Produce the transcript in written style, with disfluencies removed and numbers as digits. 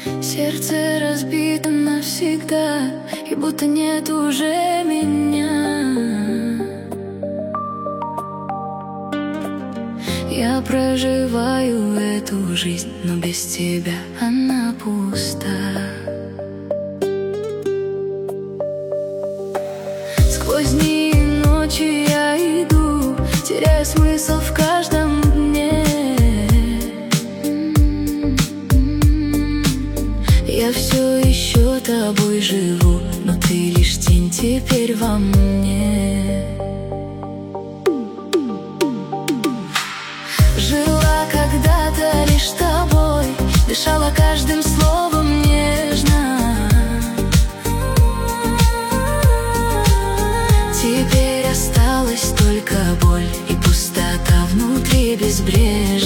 Сердце разбито навсегда, и будто нет уже меня. Я проживаю эту жизнь, но без тебя она пуста. Сквозь дни и ночи я иду, теряя смысл в каждом дне. Я все еще тобой живу, но ты лишь тень теперь во мне. Жила когда-то лишь тобой, дышала каждым словом нежно. Теперь осталась только боль и пустота внутри безбрежна.